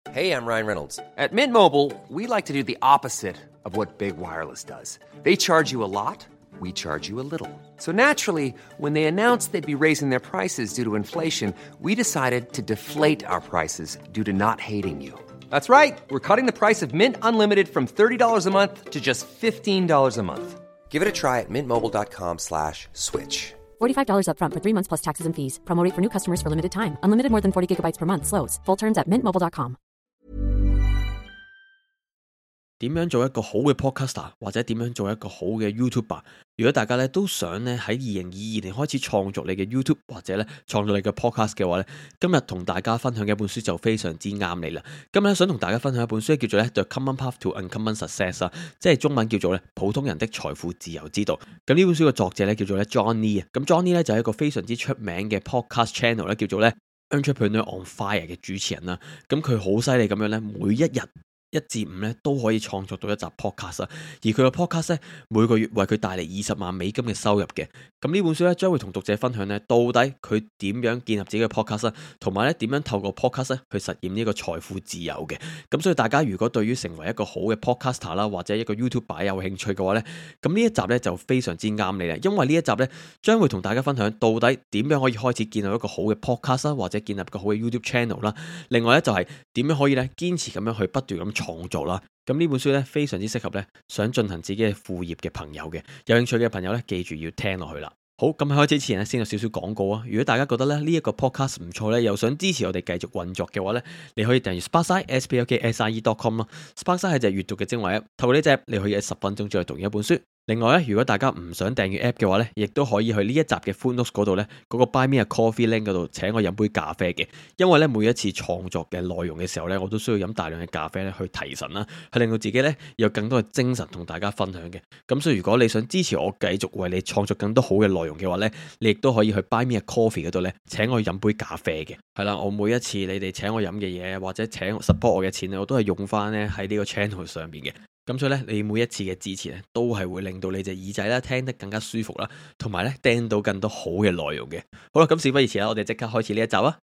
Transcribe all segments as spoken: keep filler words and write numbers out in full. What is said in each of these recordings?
Hey, I'm Ryan Reynolds. At Mint Mobile, we like to do the opposite of what Big Wireless does. They charge you a lot, we charge you a little. So naturally, when they announced they'd be raising their prices due to inflation, we decided to deflate our prices due to not hating you. That's right. We're cutting the price of Mint Unlimited from thirty dollars a month to just fifteen dollars a month. Give it a try at mintmobile.com slash switch. forty-five dollars up front for three months plus taxes and fees. Promo rate for new customers for limited time. Unlimited more than forty gigabytes per month. Slows full terms at mint mobile dot com. 點樣做一個好嘅 podcaster 或者點樣做一個好嘅 YouTuber？ 如果大家咧都想咧喺二零二二年開始創作你嘅 YouTube 或者咧創作你嘅 podcast 嘅話咧，今日同大家分享嘅一本書就非常之啱你啦。今日想同大家分享一本書叫做咧 The Common Path to Uncommon Success 啊，即係中文叫做咧普通人的財富自由之道。咁呢本書嘅作者咧叫做咧 John Lee 啊，咁 John Lee 咧就係一個非常之出名嘅 podcast channel 咧叫做咧 Entrepreneur on Fire 嘅主持人啦。咁佢好犀利咁樣咧，每一日一至五咧都可以創作到一集 podcast 啊，而佢個 podcast 咧每個月為佢帶嚟二十萬美金嘅收入嘅。咁呢本書咧將會同讀者分享咧，到底佢點樣建立自己嘅 podcast，同埋咧點樣透過 podcast 去實現呢個財富自由嘅。咁所以大家如果對於成為一個好嘅 podcaster 啦，或者一個 YouTuber 有興趣嘅話咧，咁呢一集咧就非常之啱你啦，因為呢一集咧將會同大家分享到底點樣可以開始建立一個好嘅 podcast 啦，或者建立一個好嘅 YouTube channel 啦。另外咧就係點樣可以咧堅持咁樣去不斷咁創作啦。咁呢本書咧非常之適合咧想進行自己嘅副業嘅朋友嘅，有興趣嘅朋友咧記住要聽落去啦。好，咁喺開始之前咧先有少少廣告啊。如果大家覺得咧呢一個 podcast 唔錯咧，又想支持我哋繼續運作嘅話咧，你可以訂閱 Sparkside S P A R K S I E dot com 咯。Sparkside 係隻閱讀嘅精華 app， 透過呢隻 app 你可以喺十分鐘之內讀完一本書。另外咧，如果大家唔想訂閱 app 嘅話咧，亦都可以去呢一集嘅 footnotes 嗰度咧，嗰個 Buy Me a Coffee link 嗰度請我飲杯咖啡嘅。因為咧每一次創作嘅內容嘅時候咧，我都需要飲大量嘅咖啡咧去提神啦，去令到自己咧有更多嘅精神同大家分享嘅。咁所以如果你想支持我繼續為你創作更多好嘅內容嘅話咧，你亦都可以去 Buy Me a Coffee 嗰度咧請我飲杯咖啡嘅。係啦，我每一次你哋請我飲嘅嘢或者請 support 我嘅錢咧，我都係用翻咧喺呢個 channel 上邊嘅。咁所以咧，你每一次嘅支持咧，都係會令到你隻耳仔咧聽得更加舒服啦，同埋咧聽到更多好嘅內容嘅。好啦，咁事不宜遲啦，我哋即刻開始呢一集啊！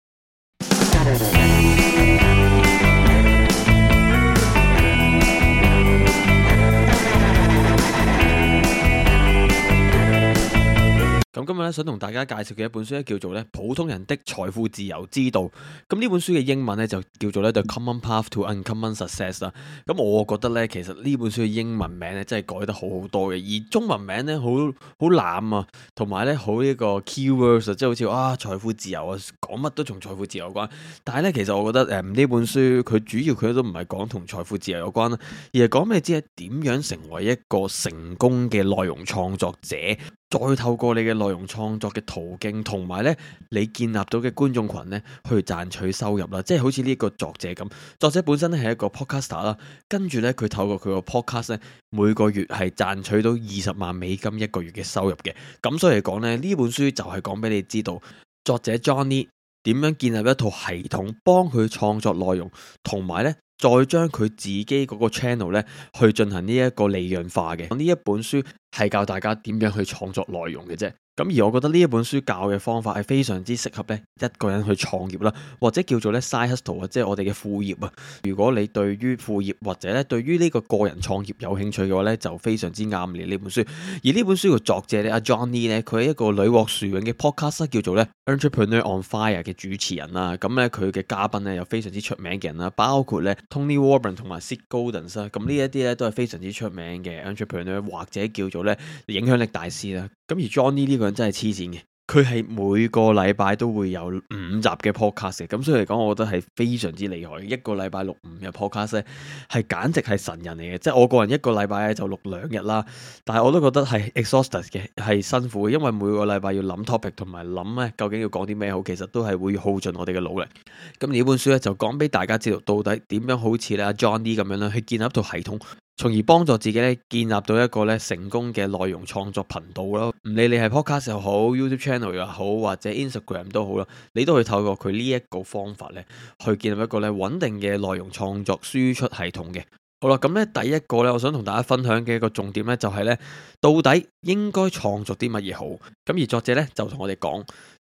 咁今日咧想同大家介紹嘅一本書咧叫做咧普通人的財富自由之道。咁呢本書嘅英文咧就叫做咧 The Common Path to Uncommon Success 啦。咁我覺得咧其實呢本書嘅英文名咧真係改得好好多嘅，而中文名咧好好濫啊，同埋咧好呢個 keywords 即係好似啊財富自由啊，講乜都同財富自由有關。但係咧其實我覺得誒呢本書佢主要佢都唔係講同財富自由有關啦，而係講俾你知係點樣成為一個成功嘅內容創作者。再透過你嘅內容創作嘅途徑，同埋咧你建立到嘅觀眾群咧，去賺取收入啦。即係好似呢個作者咁，作者本身咧係一個 podcaster 啦，跟住咧佢透過佢個 podcast 咧，每個月係賺取到二十萬美金一個月嘅收入嘅。咁所以嚟講咧，呢本書就係講俾你知道，作者 John Lee 點樣建立一套系統，幫佢創作內容，同埋咧再將佢自己嗰個 channel 咧去進行呢一個利潤化嘅。呢一本書係教大家點樣去創作內容嘅啫。咁而我覺得呢一本書教嘅方法係非常之適合咧一個人去創業啦，或者叫做咧 side hustle 啊，即係我哋嘅副業啊。如果你對於副業或者咧對於呢個個人創業有興趣嘅話咧，就非常之啱你呢本書。而呢本書嘅作者咧阿 John Lee 咧，佢係一個屢獲殊榮嘅 podcast 叫做咧 Entrepreneur on Fire 嘅主持人啦。咁咧佢嘅嘉賓咧有非常之出名嘅人啦，包括咧 Tony Warren 同埋 Seth Godin 啦。咁呢一啲咧都係非常之出名嘅 entrepreneur 或者叫做咧影響力大師啦。咁而 John Lee 呢個人真係黐線嘅，佢係每個禮拜都會有五集嘅 podcast 嘅，咁所以嚟講，我覺得係非常之厲害。一個禮拜錄五日 podcast 咧，係簡直係神人嚟嘅。即係我個人一個禮拜就錄兩日啦，但係我都覺得係 exhausted 嘅，係辛苦嘅，因為每個禮拜要諗 topic 同埋諗咧究竟要講啲咩好，其實都係會耗盡我哋嘅腦力。咁呢本書咧就講俾大家知道，到底點樣好似咧阿 John Lee 咁樣咧去建立一套系統，從而幫助自己咧建立到一個咧成功嘅內容創作頻道咯。唔理你係 podcast 又好 YouTube channel 又好或者 Instagram 都好啦，你都可以透過佢呢一個方法咧去建立一個咧穩定嘅內容創作輸出系統嘅。好啦，咁咧第一個咧我想同大家分享嘅一個重點咧就係咧到底應該創作啲乜嘢好。咁而作者咧就同我哋講，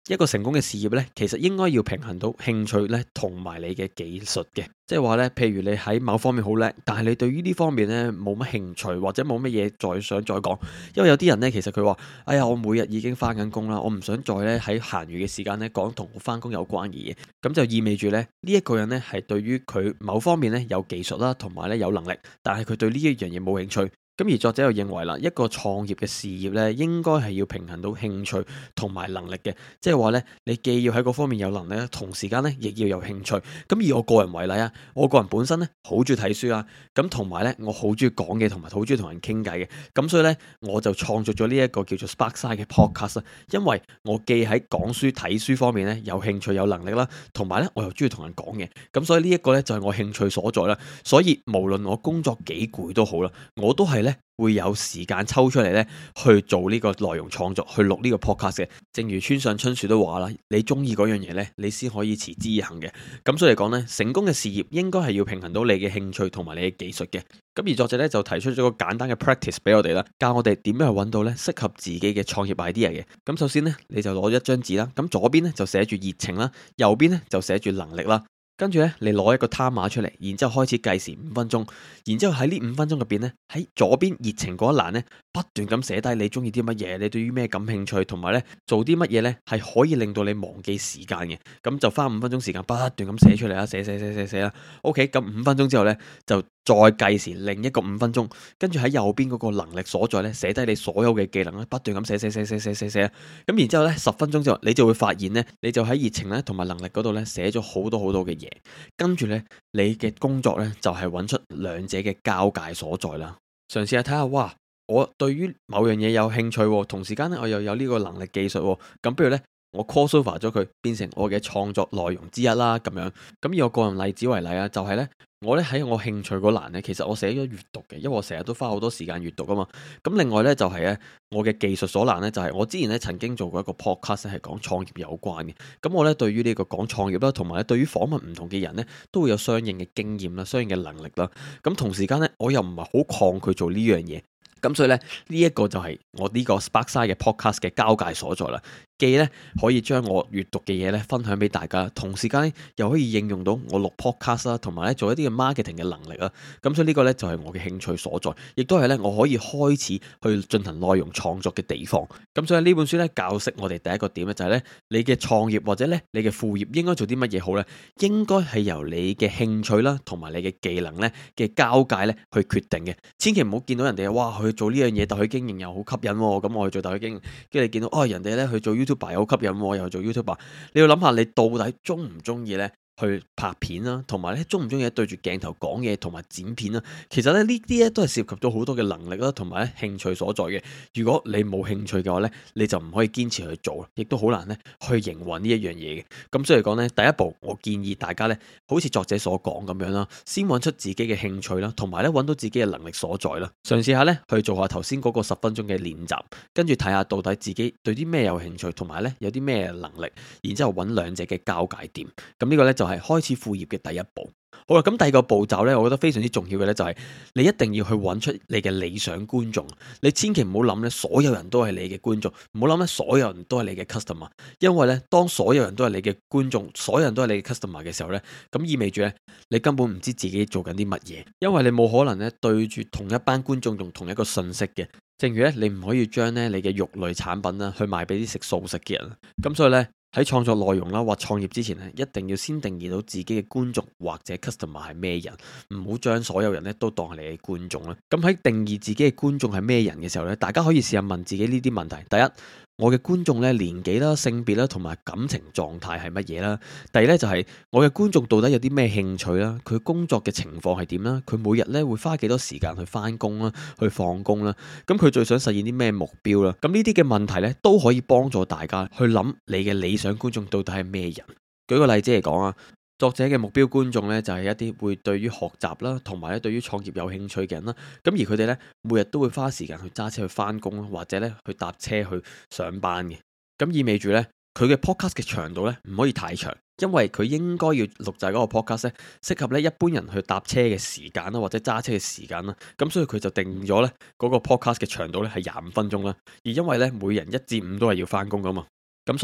一個成功嘅事業呢，其實應該要平衡到興趣呢同埋你嘅技術嘅，即係話呢，譬如你喺某方面好叻，但係你對於呢方面呢冇乜興趣或者冇乜嘢再想再講，因為有啲人呢，其實佢話：哎呀，我每日已經翻緊工啦，我唔想再呢喺閒餘嘅時間呢講同我翻工有關嘅嘢，咁就意味住呢，呢一個人呢係對於佢某方面呢有技術啦，同埋呢有能力，但係佢對呢一樣嘢冇興趣。咁而作者又認為啦，一個創業嘅事業咧，應該係要平衡到興趣同埋能力嘅，即係話咧，你既要喺嗰方面有能力，同時間咧亦要有興趣。咁以我個人為例啊，我個人本身咧好中意睇書啊，咁同埋咧我好中意講嘢，同埋好中意同人傾偈嘅，咁所以咧我就創作咗呢一個叫做 Sparkside 嘅 podcast 啊，因為我既喺講書睇書方面咧有興趣有能力啦，同埋咧我又中意同人講嘢，咁所以呢一個咧就係我興趣所在啦。所以無論我工作幾攰都好啦，我都係咧會有時間抽出嚟咧去做呢個內容創作，去錄呢個 podcast 嘅。正如村上春樹都話啦，你中意嗰樣嘢咧，你先可以持之以恆嘅。咁所以嚟講咧，成功嘅事業應該係要平衡到你嘅興趣同埋你嘅技術嘅。咁而作者咧就提出咗個簡單嘅 practice 俾我哋啦，教我哋點樣去揾到咧適合自己嘅創業 idea 嘅。咁首先咧，你就攞一張紙啦，咁左邊咧就寫住熱情啦，右邊咧就寫住能力啦。跟住咧，你攞一個 timer 出嚟，然之後開始計時五分鐘，然之後喺呢五分鐘入邊咧，喺左邊熱情嗰一欄咧，不斷咁寫低你中意啲乜嘢，你對於咩感興趣，同埋咧做啲乜嘢咧係可以令到你忘記時間嘅。咁就花五分鐘時間不斷咁寫出嚟啦，寫寫寫寫寫啦。OK，咁五分鐘之後咧就再計時另一個五分鐘，跟住喺右邊嗰個能力所在咧寫低你所有嘅技能咧，不斷咁寫寫寫寫寫寫寫。咁然之後咧十分鐘之後，你就會發現咧，你就喺熱情咧同埋能力嗰度咧寫咗好多好多嘅嘢。跟住咧，你嘅工作咧就係揾出兩者嘅交界所在啦。嘗試下睇下，哇！我對於某樣嘢有興趣，同時間咧我又有呢個能力技術，咁不如咧我 crossover 咗佢，變成我嘅創作內容之一啦。咁樣，咁以我個人例子為例啊，就係咧。我咧喺我興趣嗰欄咧，其實我寫咗閱讀嘅，因為我成日都花好多時間閱讀啊嘛。咁另外咧就係咧，我嘅技術所欄咧就係我之前咧曾經做過一個 podcast 係講創業有關嘅。咁我咧對於呢個講創業啦，同埋咧對於訪問唔同嘅人咧，都會有相應嘅經驗啦，相應嘅能力啦。咁同時間咧，我又唔係好抗拒做呢樣嘢。咁所以咧呢一個就係我呢個 Sparkside 嘅 podcast 嘅交界所在啦。既咧可以將我閱讀嘅嘢咧分享俾大家，同時間咧又可以應用到我錄 podcast 啦，同埋咧做一啲嘅 marketing 嘅能力啦。咁所以呢個咧就係我嘅興趣所在，亦都係咧我可以開始去進行內容創作嘅地方。咁所以呢本書咧教識我哋第一個點咧就係咧，你嘅創業或者咧你嘅副業應該做啲乜嘢好咧？應該係由你嘅興趣啦，同埋你嘅技能咧嘅交界咧去決定嘅。千祈唔好見到人哋哇去做呢樣嘢，特許經營又好吸引，咁我去做特許經營，跟住你見到哦人哋咧去做 YouTuber 又好吸引，我又去做 YouTuber， 你要諗下你到底中唔中意咧？去拍片啦，同埋咧中唔中意對住鏡頭講嘢同埋剪片啦？其實咧呢啲咧都係涉及咗好多嘅能力啦，同埋咧興趣所在嘅。如果你冇興趣嘅話咧，你就唔可以堅持去做，亦都好難咧去營運呢一樣嘢嘅。咁所以嚟講咧，第一步我建議大家咧，好似作者所講咁樣啦，先揾出自己嘅興趣啦，同埋咧揾到自己嘅能力所在啦。嘗試下咧去做下頭先嗰個十分鐘嘅練習，跟住睇下到底自己對啲咩有興趣，同埋咧有啲咩能力，然之後揾兩者嘅交界點。咁呢個咧就係開始副業嘅第一步。好啦，咁第二個步驟呢，我覺得非常之重要嘅呢，就係你一定要去揾出你嘅理想觀眾。你千祈唔好諗呢，所有人都係你嘅觀眾，唔好諗呢，所有人都係你嘅 customer。因為呢，當所有人都係你嘅觀眾，所有人都係你嘅 customer 嘅時候呢，咁意味住呢，你根本唔知自己做緊啲乜嘢，因為你冇可能呢對住同一班觀眾用同一個信息嘅。正如呢，你唔可以將呢你嘅肉類產品啦去賣俾啲食素食嘅人。咁所以呢，喺創作內容啦或創業之前咧，一定要先定義到自己嘅觀眾或者 customer 係咩人，唔好將所有人咧都當係你嘅觀眾啦。咁喺定義自己嘅觀眾係咩人嘅時候咧，大家可以試下問自己呢啲問題。第一，我嘅觀眾咧年紀啦、性別啦同埋感情狀態係乜嘢啦？第二咧就係我嘅觀眾到底有啲咩興趣啦？佢工作嘅情況係點啦？佢每日咧會花幾多時間去返工啦、去放工啦？咁佢最想實現啲咩目標啦？咁呢啲嘅問題咧都可以幫助大家去諗你嘅理想觀眾到底係咩人。舉個例子嚟講啊，作者嘅目標觀眾咧就係一啲會對於學習啦，同埋咧對於創業有興趣嘅人啦。咁而佢哋咧每日都會花時間去揸車去翻工啦，或者咧去搭車去上班嘅。咁意味住咧佢嘅 podcast 嘅長度咧唔可以太長，因為佢應該要錄製嗰個 podcast 咧適合咧一般人去搭車嘅時間啦，或者揸車嘅時間啦。咁所以佢就定咗咧嗰個 podcast 嘅長度咧係廿五分鐘啦。而因為咧每人一至五都係要翻工噶嘛，咁所以咧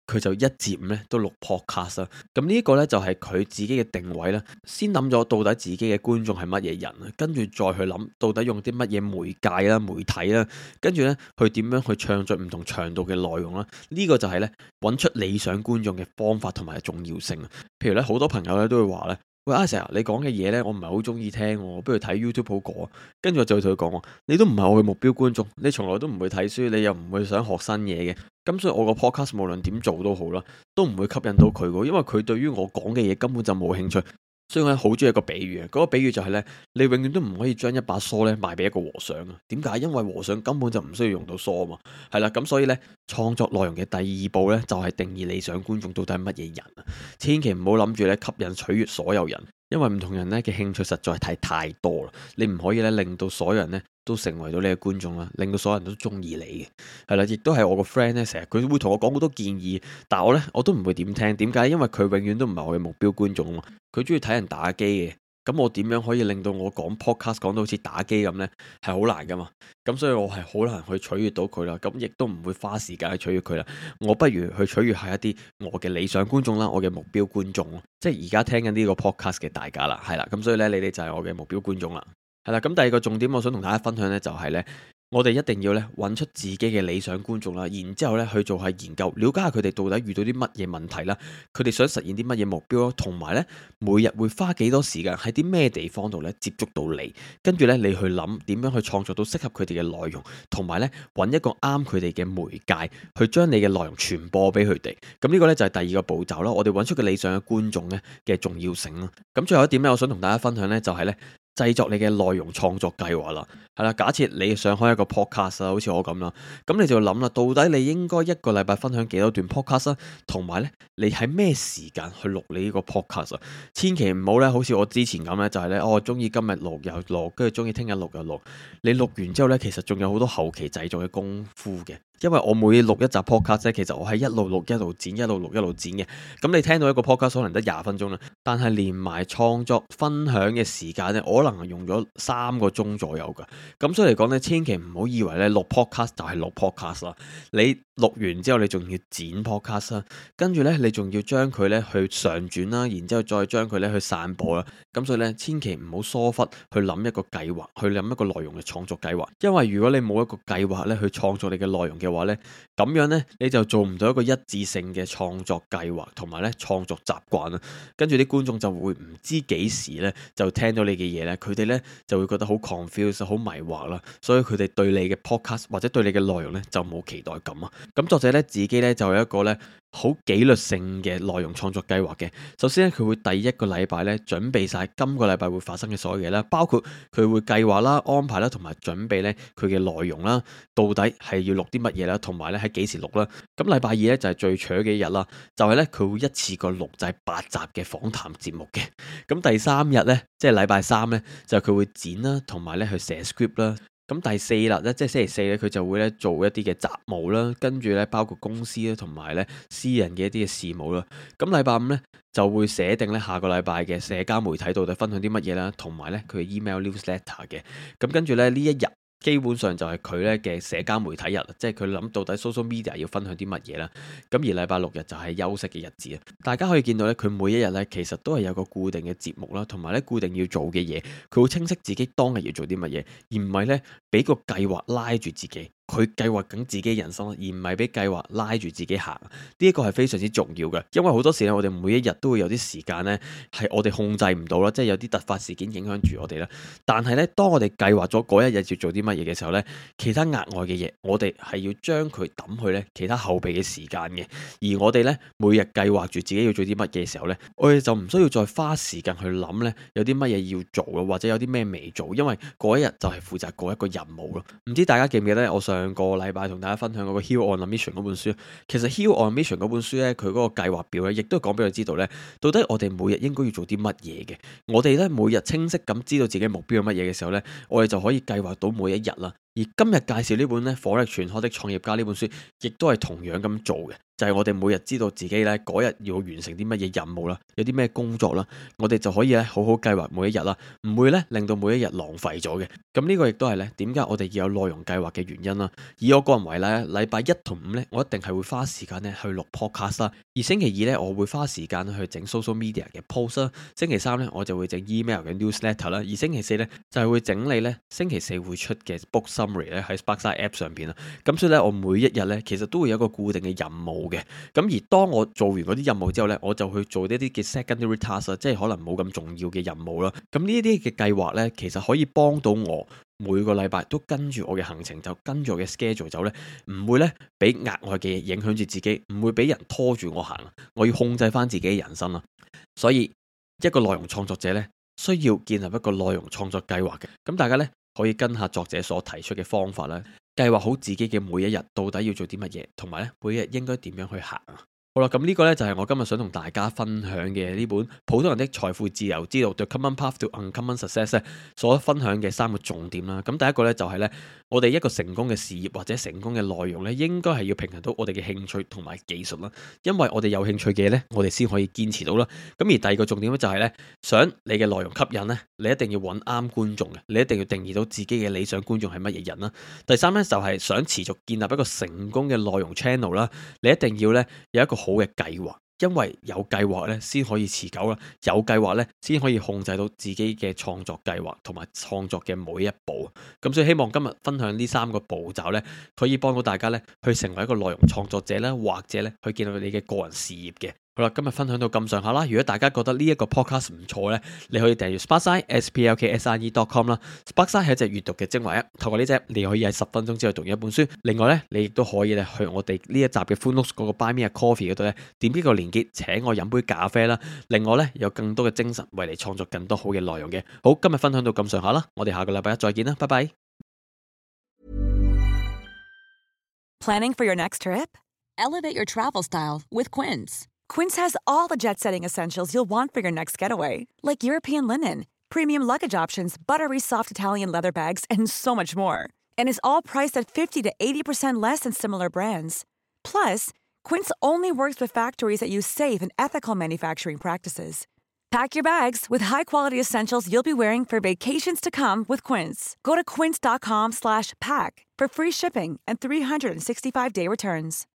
佢就一至五咧都錄 podcast 啦。咁呢一個咧就係佢自己嘅定位啦。先諗咗到底自己嘅觀眾係乜嘢人啊，跟住再去諗到底用啲乜嘢媒介啦、媒體啦，跟住咧去點樣去創作唔同長度嘅內容啦。呢個就係咧揾出理想觀眾嘅方法同埋重要性啊。譬如咧好多朋友咧都會話咧，喂，阿成啊，你講嘅嘢咧我唔係好中意聽，不如睇 YouTube 好過。跟住我就會同佢講，你都唔係我嘅目標觀眾，你從來都唔會睇書，你又唔會想學新嘢嘅。咁所以我個 podcast 無論點做都好啦，都唔會吸引到佢嘅，因為佢對於我講嘅嘢根本就冇興趣。所以我好中意一個比喻啊，嗰個比喻就係咧，你永遠都唔可以將一把梳咧賣俾一個和尚啊。點解？因為和尚根本就唔需要用到梳啊嘛。係啦，咁所以咧創作內容嘅第二步咧就係定義理想觀眾到底係乜嘢人啊。千祈唔好諗住咧吸引取悅所有人，因為唔同人咧嘅興趣實在係太多啦。你唔可以咧令到所有人咧都成為到你嘅觀眾啦，令到所有人都中意你嘅。係啦，亦都係我個 friend 咧，成日佢會同我講好多建議，但係我咧我都唔會點聽。點解？因為佢永遠都唔係我嘅目標觀眾啊嘛。佢中意睇人打機嘅，咁我點樣可以令到我講 podcast 講到好似打機咁呢？係好難噶嘛。咁所以我係好難去取悅到佢啦，咁亦都唔會花時間去取悅佢啦。我不如去取悅下一啲我嘅理想觀眾啦，我嘅目標觀眾咯，即係而家聽緊呢個 podcast 嘅大家啦，係啦。咁所以呢，你哋就係我嘅目標觀眾啦。係啦，咁第二個重點我想同大家分享呢，就係呢。我哋一定要咧揾出自己嘅理想觀眾啦，然之後咧去做下研究，了解下佢哋到底遇到啲乜嘢問題啦，佢哋想實現啲乜嘢目標咯，同埋咧每日會花幾多時間喺啲咩地方度咧接觸到你，跟住咧你去諗點樣去創作到適合佢哋嘅內容，同埋咧揾一個啱佢哋嘅媒介去將你嘅內容傳播俾佢哋。咁呢個咧就係第二個步驟啦。我哋揾出個理想嘅觀眾咧嘅重要性啦。咁最後一點咧，我想同大家分享咧就係咧。製作你嘅內容創作計劃啦，係啦。假設你想開一個 podcast 啊，好似我咁啦，咁你就諗啦，到底你應該一個禮拜分享幾多段 podcast 啊？同埋咧，你喺咩時間去錄你呢個 podcast 啊？千祈唔好咧，好似我之前咁咧，就係咧，我中意今日錄又錄，跟住中意聽日錄又錄。你錄完之後咧，其實仲有好多後期製作嘅功夫嘅。因為我每錄一集 podcast 咧，其實我係一路錄一路剪，一路錄一路剪嘅。咁你聽到一個 podcast 可能得廿分鐘啦，但係連埋創作分享嘅時間咧，我可能係用咗三個鐘左右噶。咁所以嚟講咧，千祈唔好以為咧錄 podcast 就係錄 podcast 啦。你錄完之後，你仲要剪 podcast 啦，跟住咧你仲要將佢咧去上傳啦，然之後再將佢咧去散播啦。咁所以咧，千祈唔好疏忽去諗一個計劃，去諗一個內容嘅創作計劃。因為如果你冇一個計劃咧去創作你嘅內容嘅話咧，咁樣咧你就做唔到一個一致性嘅創作計劃同埋咧創作習慣啦。跟住啲觀眾就會唔知幾時咧就聽到你嘅嘢咧，佢哋咧就會覺得好 confused、好迷惑啦。所以佢哋對你嘅 podcast 或者對你嘅內容咧就冇期待感啊。咁作者咧自己咧就有一個咧好紀律性嘅內容創作計劃嘅。首先咧佢會第一個禮拜咧準備晒今個禮拜會發生嘅所有嘢啦，包括佢會計劃啦、安排啦同埋準備咧佢嘅內容啦，到底係要錄啲乜嘢啦，同埋咧喺幾時錄啦。咁禮拜二咧就係最長嘅一日啦，就係咧佢會一次過錄製八集嘅訪談節目嘅。咁第三日咧即係禮拜三咧就佢會剪啦，同埋咧去寫 script 啦。咁第四日咧，即係星期四咧，佢就會咧做一啲嘅雜務啦，跟住咧包括公司啦，同埋咧私人嘅一啲嘅事務啦。咁禮拜五咧就會寫定咧下個禮拜嘅社交媒體到底分享啲乜嘢啦，同埋咧佢嘅 email newsletter 嘅。咁跟住咧呢一日基本上就係佢咧嘅社交媒體日，即係佢諗到底 social media 要分享啲乜嘢啦。咁而禮拜六日就係休息嘅日子啊。大家可以見到咧，佢每一日咧其實都係有個固定嘅節目啦，同埋咧固定要做嘅嘢，佢會清晰自己當日要做啲乜嘢，而唔係咧俾個計劃拉住自己。佢計劃緊自己人生，而唔係俾計劃拉住自己行。呢一個係非常之重要嘅，因為好多時咧，我哋每一日都會有啲時間咧，係我哋控制唔到啦，即係有啲突發事件影響住我哋啦。但係咧，當我哋計劃咗嗰一日要做啲乜嘢嘅時候咧，其他額外嘅嘢，我哋係要將佢抌去咧其他後備嘅時間嘅。而我哋咧每日計劃住自己要做啲乜嘢嘅時候咧，我哋就唔需要再花時間去諗咧有啲乜嘢要做咯，或者有啲咩未做，因為嗰一日就係負責嗰一個任務咯。唔知大家記唔記得我上個禮拜同大家分享嗰個 Heal on a Mission 嗰本書，其實 Heal on a Mission 嗰本書咧，佢嗰個計劃表咧，亦都講俾佢知道咧，到底我哋每日應該要做啲乜嘢嘅。我哋咧每日清晰咁知道自己目標係乜嘢嘅時候咧，我哋就可以計劃到每一日啦。 而今日介紹呢本咧《火力全開的創業家》呢本書，亦都係同樣咁做嘅，就係我哋每日知道自己咧嗰日要完成啲乜嘢任務啦，有啲咩工作啦，我哋就可以咧好好計劃每一日啦，唔會咧令到每一日浪費咗嘅。咁呢個亦都係咧點解我哋要有內容計劃嘅原因啦。以我個人為例，禮拜一同五咧，我一定係會花時間咧去錄 podcast 啦，而星期二咧我會花時間去整 social media 嘅 post 啦，星期三咧我就會整 email 嘅 newsletter 啦，而星期四咧就係會整理咧星期四會出嘅 book summary 咧喺 Sparkside app 上邊啦。咁所以咧我每一日咧其實都會有一個固定嘅任務嘅。咁而當我做完嗰啲任務之後咧，我就去做呢啲嘅 secondary task， 即係可能冇咁重要嘅任務啦。咁呢啲嘅計劃咧，其實可以幫到我每個禮拜都跟住我嘅行程，就跟住我嘅 schedule 走咧，唔會咧俾額外嘅嘢影響住自己，唔會俾人拖住我行。我要控制翻自己嘅人生啦。所以一個內容創作者咧，需要建立一個內容創作計劃嘅。咁大家咧可以跟下作者所提出嘅方法啦，計劃好自己嘅每一日到底要做啲乜嘢，同埋咧每日應該點樣去行啊。好啦，咁呢個呢，就係我今日想同大家分享嘅呢本《普通人的財富自由之道 The Common Path to Uncommon Success》所分享嘅三個重點啦。咁第一個呢，就係呢，我哋一個成功嘅事業或者成功嘅內容呢，應該係要平衡到我哋嘅興趣同埋技術啦。因為我哋有興趣嘅嘢呢，我哋先可以堅持到啦。咁而第二個重點呢，就係呢，想你嘅內容吸引呢，你一定要揾啱觀眾嘅，你一定要定義到自己嘅理想觀眾係乜嘢人啦。第三呢，就係想持續建立一個成功嘅內容 channel 啦，你一定要呢，有一個好嘅計劃，因為有計劃咧先可以持久啦，有計劃咧先可以控制到自己嘅創作計劃同埋創作嘅每一步。咁所以希望今日分享呢三個步驟咧，可以幫到大家咧去成為一個內容創作者咧，或者咧去建立你嘅個人事業嘅。好啦，今日分享到咁上下啦。如果大家覺得呢一個 podcast 唔錯咧，你可以訂閱 Sparkside S P L K S I E dot com 啦。Sparkside 係一隻閱讀嘅精華 app， 透過呢隻你可以喺十分鐘之內讀一本書。另外咧，你亦都可以咧去我哋呢一集嘅 Full Notes 嗰個 Buy Me a Coffee 嗰度咧，點擊個連結請我飲杯咖啡啦。另外咧，有更多嘅精神為你創作更多好嘅內容嘅。好，今日分享到咁上下啦，我哋下個禮拜一再見啦，拜拜。 Planning for your next trip? Elevate your travel style with Quince. Quince has all the jet-setting essentials you'll want for your next getaway, like European linen, premium luggage options, buttery soft Italian leather bags, and so much more. And is all priced at fifty to eighty percent less than similar brands. Plus, Quince only works with factories that use safe and ethical manufacturing practices. Pack your bags with high-quality essentials you'll be wearing for vacations to come with Quince. Go to quince dot com slash pack for free shipping and three sixty-five day returns.